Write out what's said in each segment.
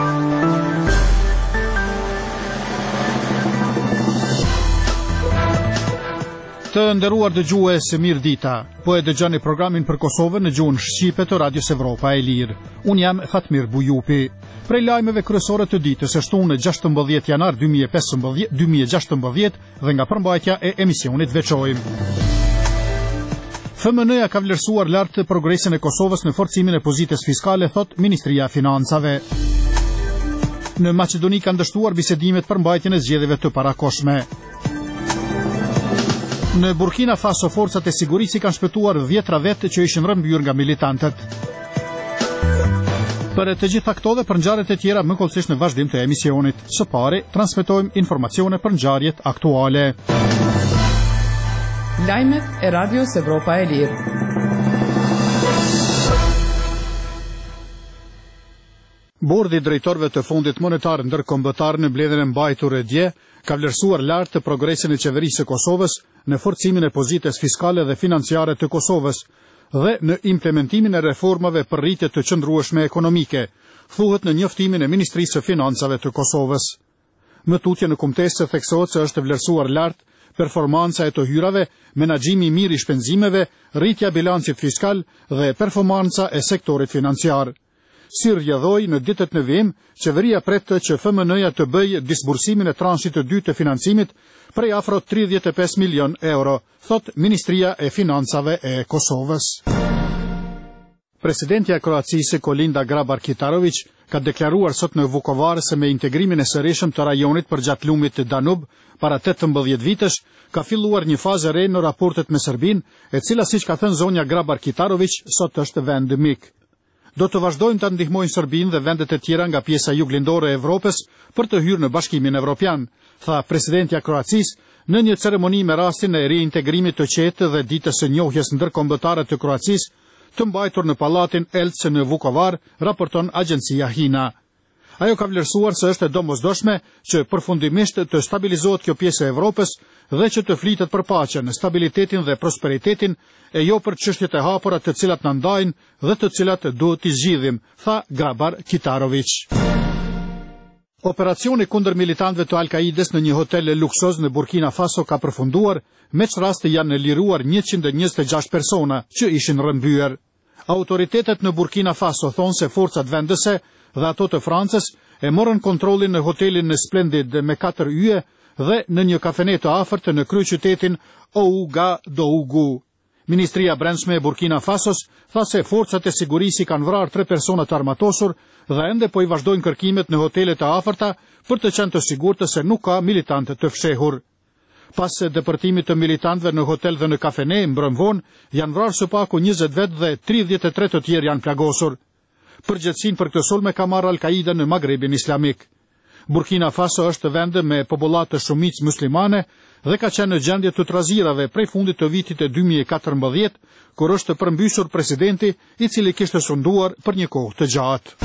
Të nderuar dëgjues, mirë dita. Po e dëgjoni programin për Kosovën në gjuhën shqipe të Radios Evropa e Lirë. Unë jam Fatmir Bujupi. Prej lajmeve kryesore të ditës është në 16 janar 2016 dhe nga përmbajtja e emisionit veçojmë. FMN-ja ka vlerësuar lartë progresin e Kosovës në forcimin e pozitës fiskale, thot Ministria e Financave. Në Maqedoni kanë dështuar bisedimet për mbajtjen e zgjedhjeve të parakohshme. Në Burkina Faso, forcat e sigurisë kanë shpëtuar 10 vetë që ishin rrëmbyer nga militantët. Për të gjitha këto dhe për ngjarjet e tjera më kollësisht në vazhdim të emisionit. Së pari, transmetojmë informacione për ngjarjet aktuale. Lajmet e Radios Evropa e Lirë. Bordi i drejtorëve të Fondit Monetar Ndërkombëtar në mbledhjen e mbajtur e dje ka vlerësuar lartë progresin e qeverisë së Kosovës në forcimin e pozitës fiskale dhe financiare të Kosovës dhe në implementimin e reformave për rritje të qëndrueshme ekonomike, thuhet në njoftimin e Ministrisë së Financave të Kosovës. Më tutje në kumtesë theksohet se është vlerësuar lartë performanca e të hyrave, menaxhimi i mirë i shpenzimeve, rritja e bilancit fiskal dhe performanca e sektorit financiar. Si rrjedhoi në ditët në vim, qeveria pret që FMN-ja të bëjë disbursimin e transhit të dytë të financimit prej afro 35 milion euro, thot Ministria e Financave e Kosovës. Presidentja e Kroacisë Kolinda Grabar-Kitarović ka deklaruar sot në Vukovar se me integrimin e sërishëm të rajonit përgjatë lumit të Danub para 18 vitesh ka filluar një fazë e re në raportet me Serbinë, e cila siç ka thënë zonja Grabar-Kitarović sot është vend mik. Do të vazhdojmë të ndihmojnë Serbinë dhe vendet e tjera nga pjesa juglindore e Evropës për të hyrë në Bashkimin Evropian, tha presidentja e Kroacisë në një ceremoni me rastin e reintegrimit të qetë dhe ditës së njohjes ndërkombëtare të Kroacisë, të mbajtur në pallatin Elce në Vukovar, raporton agjencia HINA. Ajo ka vlerësuar se është e domosdoshme që përfundimisht të stabilizohet kjo pjesë e Evropës dhe që të flitet për paqen, stabilitetin dhe prosperitetin, e jo për çështjet e hapura të cilat na ndajnë dhe të cilat duhet t'i zgjidhim, tha Grabar-Kitarović. Operacioni kundër militantëve të Al-Kaides në një hotel luksoz në Burkina Faso ka përfunduar, me ç'raste janë liruar 126 persona që ishin rrëmbyer. Autoritetet në Burkina Faso thonë se forcat vendese dhe ato të Francës e morën kontrollin në hotelin në Splendid me 4 yje dhe në një kafene të afërt në kryeqytetin Ouagadougou. Ministria e Brendshme e Burkina Fasos tha se forcat e sigurisë kanë vrarë 3 persona të armatosur dhe ende po i vazhdojnë kërkimet në hotelet e afërta për të qenë të sigurtë se nuk ka militantë të fshehur. Pas depërtimit të militantëve në hotel dhe në kafene mbrëm vonë, janë vrarë së paku 20 vetë dhe 33 të tjerë janë plagosur. Përgjegjësinë për këtë sulm ka marrë Al-Qaida në Magrebin Islamik. Burkina Faso është vend me popullat të shumicë muslimane dhe ka qenë në gjendje të trazirave prej fundit të vitit e 2014, kur është përmbysur presidenti i cili kishte sunduar për një kohë të gjatë.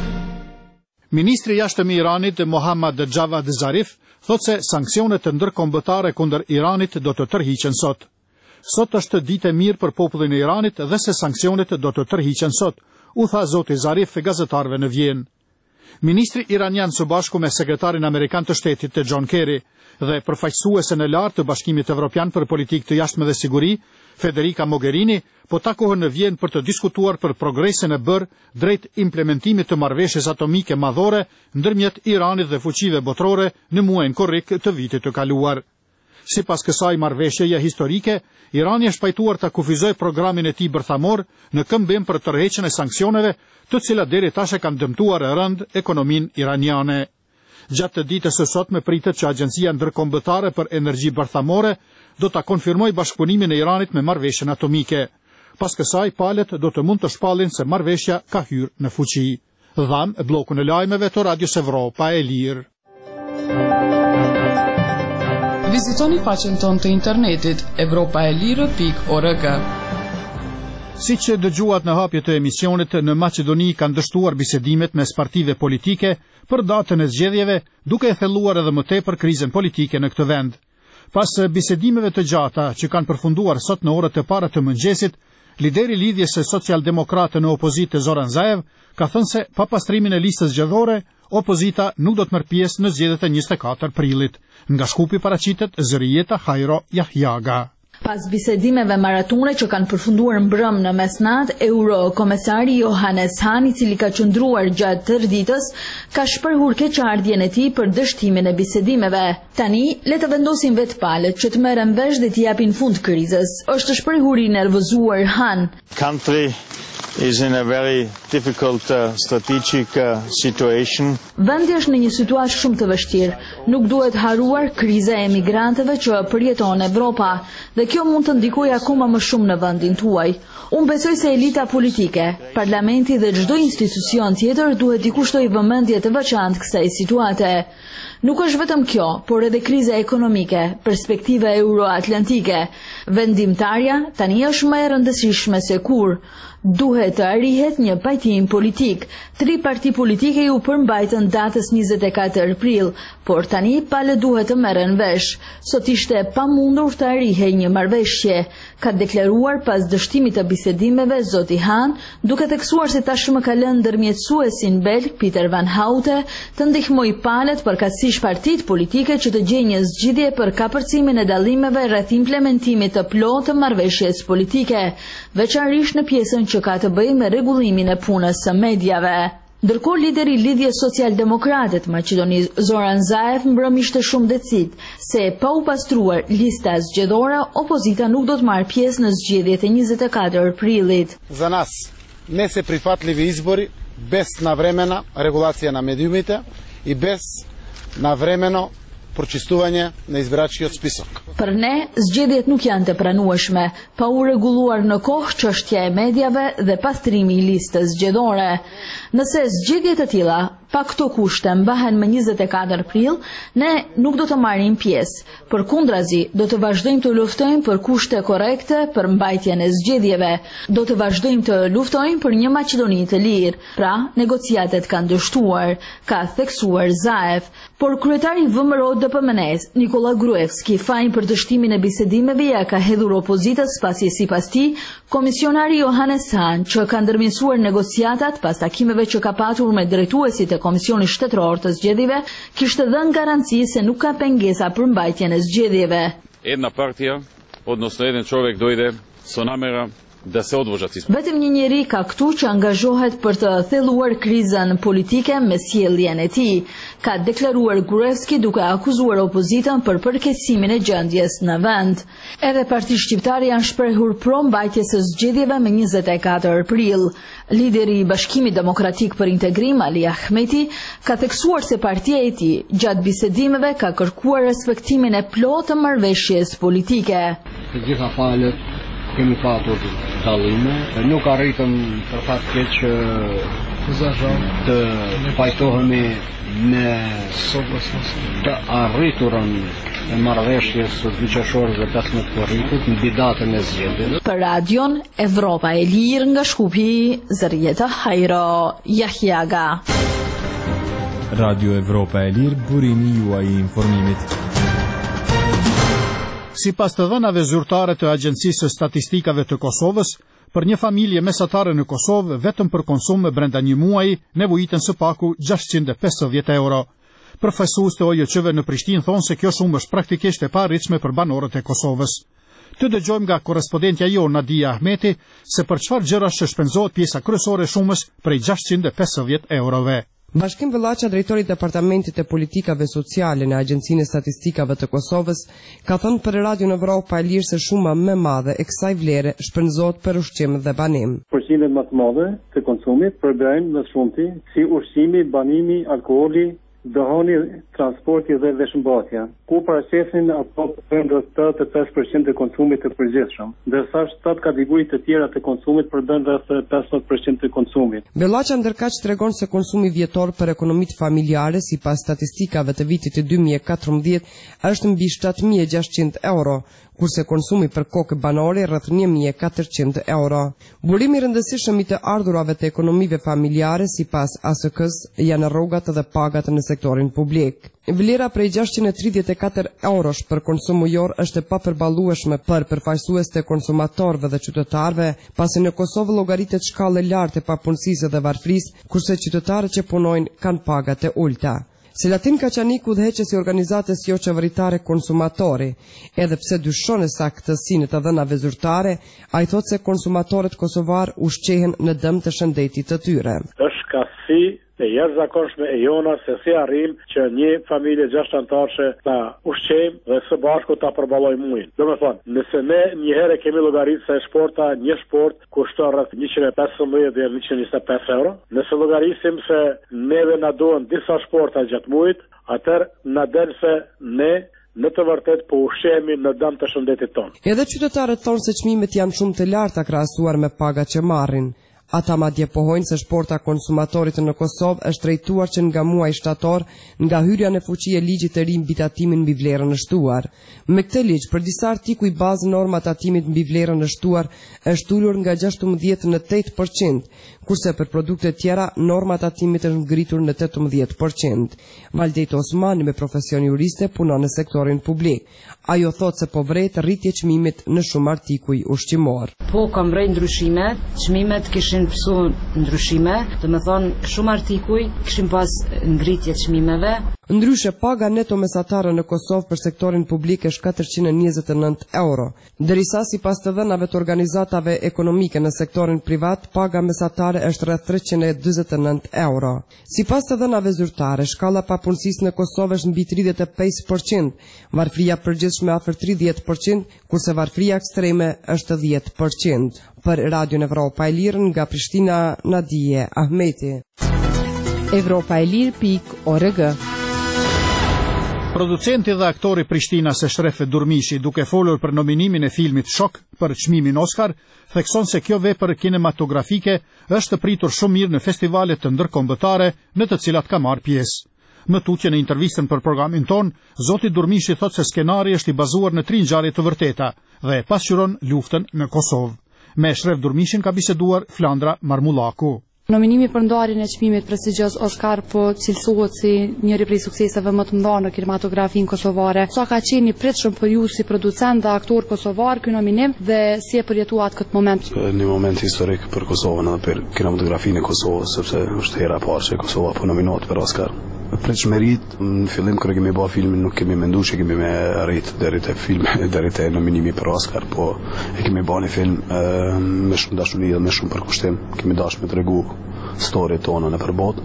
Ministri i jashtëm i Iranit Mohammad Javad Zarif thotë se sanksionet ndërkombëtare kundër Iranit do të tërhiqen sot. Sot është ditë e mirë për popullin e Iranit dhe se sanksionet do të tërhiqen sot, u tha zoti Zarif gazetarëve në Vjenë. Ministri iranian së bashku me sekretarin amerikan të shtetit të John Kerry dhe përfaqësuese në lartë të Bashkimit Evropian për politikë të jashtme dhe siguri, Federica Mogherini, po takohen në Vjenë për të diskutuar për progresin e bërë drejt implementimit të marrëveshjes atomike madhore ndërmjet Iranit dhe fuqive botërore në muajin korrik të vitit të kaluar. Sipas kësaj marrëveshjeje historike, Irani është pajtuar të kufizojë programin e tij bërthamor në këmbim për tërheqjen e sanksioneve, të cilat deri tash kanë dëmtuar rënd ekonominë iraniane. Gjatë të ditës së sotme pritet që Agjencia Ndërkombëtare për Energji Bërthamore do ta konfirmojë bashkëpunimin e Iranit me marrëveshjen atomike. Pas kësaj, palët do të mund të shpallin se marrëveshja ka hyrë në fuqi. Dham bllokun e lajmeve të Radios Evropa e Lirë. Vizitoni faqen tonë të internetit evropaelire.org. Siç dëgjuat në hapje të emisionit, në Maqedoni kanë dështuar bisedimet mes partive politike për datën e zgjedhjeve, duke e thelluar edhe më tepër krizën politike në këtë vend. Pas bisedimeve të gjata që kanë përfunduar sot në orët e para të mëngjesit, lideri lidhjes së socialdemokratë në opozitë Zoran Zaev ka thënë se pa pastrimin e listës zgjedhore, Opozita nuk do të merr pjesë në zgjedhjet e 24 prillit. Nga Shkupi paraqitet Zërijeta Hajro Jahjaga. Pas bisedimeve maratone që kanë përfunduar mbrëm në mesnat, Eurokomesari Johannes Hahn, i cili ka qëndruar gjatë tërë ditës, ka shprehur keqardhjen e tij për dështimin e bisedimeve. Tani le të vendosin vetë palët që të merren vesh dhe të japin fund krizës, është shprehur i nervozuar Hahn. Country is in a very difficult strategic situation. Vendi është në një situatë shumë të vështirë. Nuk duhet haruar kriza e emigrantëve që përjeton Evropa, dhe kjo mund të ndikojë akoma më shumë në vendin tuaj. Unë besoj se elita politike, parlamenti dhe çdo institucion tjetër duhet t'i kushtojë vëmendje të veçantë kësaj situate. Nuk është vetëm kjo, por edhe kriza ekonomike, perspektiva euroatlantike. Vendimtarja tani është më e rëndësishme se kur. Duhet të arrihet një pajtim politik. 3 parti politike ju përmbajtën datës 24 prill, por tani palët duhet të merren vesh. Sot ishte pamundur të arrihej një marrëveshje, ka deklaruar pas dështimit të bisedimeve zoti Hahn, duke theksuar se tashmë ka lënë ndërmjetësuesin belg Pieter van Houte të ndihmojë palët përkatësisht partitë politike që të gjejnë një zgjidhje për kapërcimin e dallimeve rreth implementimit të plotë të marrëveshjes politike, veçanërisht në pjesën që ka të bëjë me rregullimin e punës së mediave. Ndërkohë lideri i lidhjes socialdemokrate të Maqedonisë Zoran Zaev mbrëm ishte shumë decid se pa u pastruar lista zgjedhore, opozita nuk do të marrë pjesë në zgjedhjet e 24 prillit. За нас не се прифатливи избори без навремена регулација на медиумите и без навремено përqistuvanje në izbiraçkiot spisok. Për ne, zgjedhjet nuk janë të pranueshme, pa u rregulluar në kohë çështja e mediave dhe pastrimi i listës zgjedhore. Nëse zgjedhje të tilla pa këto kushte mbahen më 24 prill, ne nuk do të marrim pjesë. Përkundrazi, do të vazhdojmë të luftojmë për kushte korrekte për mbajtjen e zgjedhjeve. Do të vazhdojmë të luftojmë për një Maqedoni të lirë. Pra, negociatet kanë dështuar, ka theksuar Zaev, por kryetari VMRO DPMNE-s, Nikola Gruevski, fajin për dështimin e bisedimeve ja ka hedhur opozitës pasi sipas tij, komisionari Johannes Hahn, që ka ndërmjetësuar negociatat pas takimeve që ka patur me drejtuesit e Komisionit Shtetëror të Zgjedhjeve, kishte dhënë garanci se nuk ka pengesa për mbajtjen e zgjedhjeve. Jedna partija, odnosno jedan čovjek dojde со намера da se odvožat izbori. Vetëm një njeri ka këtu që angazhohet për të thelluar krizën politike me sjelljen e tij, ka deklaruar Gruevski duke akuzuar opozitën për përkeqësimin e gjendjes në vend. Edhe Partia Shqiptare janë shprehur pro mbajtjes së zgjedhjeve me 24 prill. Lideri i Bashkimit Demokratik për Integrim, Ali Ahmeti, ka theksuar se partia e tij gjatë bisedimeve ka kërkuar respektimin e plotë të marrëveshjes politike. Të gjitha palët kemi patur dallime, nuk arritëm për fat keq të pajtohemi me të arriturën e marrëveshjes së dyqeshore dhe 15 korritit mbi datën e zgjedhjeve. Për radion Evropa e Lirë nga Shkupi, Zërijeta Hajro Jahjaga. Radio Evropa e Lirë, burimi juaj i informimit. Sipas të dhënave zyrtare të Agjencisë së Statistikave të Kosovës, për një familje mesatare në Kosovë, vetëm për konsum brenda një muaji, nevojiten së paku 650 euro. Përfaqësues të OJQ-ve në Prishtinë thonë se kjo shumë është praktikisht e paarritshme për banorët e Kosovës. Të dëgjojmë nga korrespondentja jon Nadia Ahmeti se për çfarë gjërash shpenzohet pjesa kryesore e shumës prej 650 eurove. Bashkim Vëllaça, drejtori i Departamentit të Politikave Sociale në Agjencinë e Statistikave të Kosovës, ka thënë për Radion Evropa e Lirë se shuma më madhe e kësaj vlere shpenzohet për ushqim dhe banim. Përqimet më të madhe të konsumit përbërjnë më shumti si ushqimi, banimi, alkooli, dëhoni, transporti dhe veshmbatja, ku paraqesin ato rreth 85% të konsumit të përgjithshëm, ndërsa 7 kategori të tjera të konsumit përbën rreth 15% të konsumit. Vëllaça ndërkaq tregon se konsumi vjetor për ekonomitë familjare sipas statistikave të vitit të 2014 është mbi 7600 euro, kurse konsumi për kokë banore rreth 1400 euro. Burimi i rëndësishëm i të ardhurave të ekonomive familjare sipas ASK-s janë rrogat dhe pagat në sektorin publik. Vlera prej 24 eurosh për konsum mujor është e papërballueshme për përfaqësues të konsumatorëve dhe qytetarëve, pasi në Kosovë llogaritet shkallë lartë e papunësisë dhe varfërisë, kurse qytetarët që punojnë kanë pagat e ulta. Selatin Kaçaniku udhëheqës i organizatës jo qeveritare Konsumatori, edhe pse dyshon e saktësinë të dhënave zyrtare, ai thotë se konsumatorët kosovar ushqehen në dëm të shëndetit të tyre. Është kafsi e jashtëzakonshme e jona se si arrim që një familje 6 anëtarëse ta ushqejmë dhe së bashku ta përballojmë muin. Domethënë, nëse ne një herë kemi llogaritë se sporta, një sport kushton rreth 115 deri 125 euro, nëse llogarisim se neve na duhen disa sporta gjatë muajit, atëherë na del se ne në të vërtet po ushqehemi në dëm të shëndetit tonë. Edhe qytetarët thonë se çmimet janë shumë të larta krahasuar me pagat që marrin. Ata madje pohojnë se shporta konsumatorit në Kosovë është drejtuar që nga muaji shtator, nga hyrja në fuqi e ligjit të ri mbi tatimin mbi vlerën e shtuar. Me këtë ligj, për disa artikuj bazë norma tatimit mbi vlerën e shtuar është ulur nga 16 në 8%, kurse për produkte tjera norma tatimit është ngritur në 18%. Valdejt Osmani me profesion juriste punon në sektorin publik. Ajo thotë se po vret rritje çmimit në shumë artikuj ushqimor. Po kam vrej ndryshime, çmimet kishin pësu ndryshime, do me thonë shumë artikuj kishin pas ngritje çmimeve. Ndryshe paga neto mesatare në Kosovë për sektorin publik është 429 euro, ndërsa sipas të dhënave të organizatave ekonomike në sektorin privat, paga mesatare është rreth 349 euro. Sipas të dhënave zyrtare, shkalla papunësisë në Kosovë është mbi 35%, varfëria përgjithshme afër 30%, kurse varfëria ekstreme është 10%. Për Radion Evropa e Lirë nga Prishtina, Nadije Ahmeti. Evropaelir.org. Producenti dhe aktori Prishtina Seshrefe Durmishi, duke folur për nominimin e filmit Shok për çmimin Oscar, thekson se kjo vepër kinematografike është pritur shumë mirë në festivale të ndërkombëtare në të cilat ka marrë pjesë. Më tutje në intervistën për programin ton, zoti Durmishi thotë se skenari është i bazuar në 3 ngjarje të vërteta dhe pasqyron luftën në Kosovë. Me Shref Durmishin ka biseduar Flandra Marmullaku. Nominimi për ndarjen e çmimit prestigjioz Oscar po cilësohet si njëri prej sukseseve më të mëdha në kinematografinë kosovare. Sa ka qenë i pritshëm për ju si producent dhe aktor kosovar ky nominim dhe si e përjetuat këtë moment? Një moment historik për Kosovën edhe për kinematografinë e Kosovës, sepse është hera e parë që Kosova po nominohet për Oscar. Pritshmërit, në fillim kur kemi bërë filmin nuk kemi menduar se kemi me arrit deri te filmi, deri te nominimi për Oscar, po e kemi bërë një film me shumë dashuri dhe me shumë përkushtim. Kemi dashur me tregu story tonë në përbot.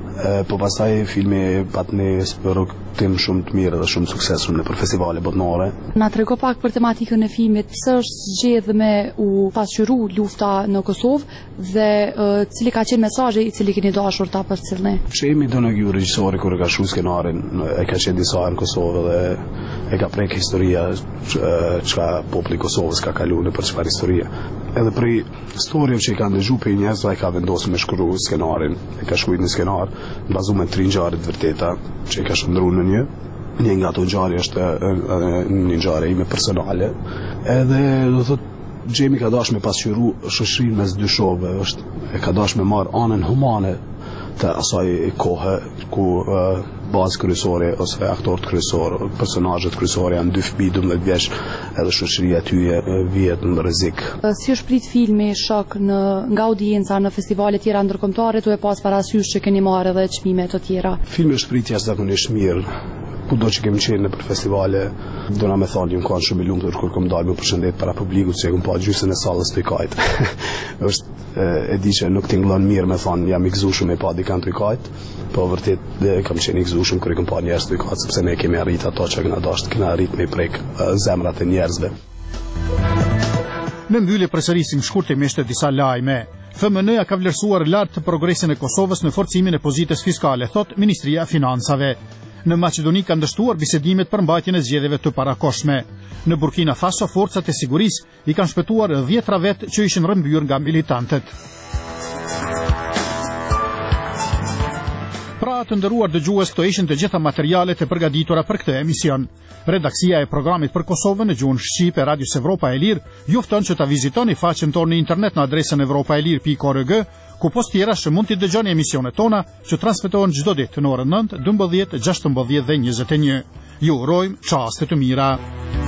Po pastaj filmi pat një rrugtim shumë të mirë dhe shumë suksesshëm në festivale botërore. Na trego pak për tematikën e filmit, pse është zgjedhur me u pasqyru lufta në Kosovë dhe cili ka qenë mesazhi i cili keni dashur ta përcjellni? Shemi Donagju regjisori kur ka shkruar skenarin, e ka qenë disa në Kosovë dhe e ka prek historia çka populli i Kosovës ka kaluar për çfarë historie. Edhe për historinë që i ka ndëgju për njerëz, ai ka vendosur me shkruar skenarin. E ka shkruar një skenar bazuar me 3 ngjarje të vërteta që i ka shndruar në një. Një nga ato ngjarje është një ngjarje ime personale. Edhe do thotë Gjemi ka dashur me pasqyru shoqërinë mes dy shove, e ka dashur me marr anën humane të asaj kohe ku bazë kryesore ose aktorët kryesor, personazhet kryesor janë 2 fëmijë 12 vjeç, edhe shoqëria e tyre vihet në rrezik. Si është prit filmi Shok nga audienca në festivale tjera ndërkombëtare, duhet pas parasysh që keni marrë edhe çmime të tjera? Filmi është prit jashtëzakonisht mirë. Kudo që kemi qenë për festivale, do na me thonë një kanë shumë i lumtur kur kom dalë me përshëndet para publikut se kom pa gjysmën e sallës të kajt. Është e di që nuk tingëllon mirë me thonë jam i gëzuar me pa dikant të kajt, po vërtet kam qenë i gëzuar kur kom pa njerëz të kajt sepse ne kemi arritur ato që na dashur, kemi arritur me prek zemrat e njerëzve. Në mbyllje përsërisim shkurtimisht disa lajme. FMN-ja ka vlerësuar lart progresin e Kosovës në forcimin e pozitës fiskale, thot Ministria e Financave. Në Maqedoni kanë dështuar bisedimet për mbajtjen e zgjedhjeve të parakohshme. Në Burkina Faso, forcat e sigurisë i kanë shpëtuar 10 ravet që ishin rrëmbyer nga militantët. Pra të nderuar dëgjues, këto ishin të gjitha materialet e përgatitura për këtë emision. Redaksia e programit për Kosovën në gjuhën shqipe Radios Evropa e Lirë ju fton që ta vizitoni faqen tonë në internet në adresën evropaelir.org, ku post tjera që mund t'i dëgjoni emisionet tona që transmetohen çdo ditë në orën 9, 12, 16 dhe 21. Ju urojmë çaste të mira.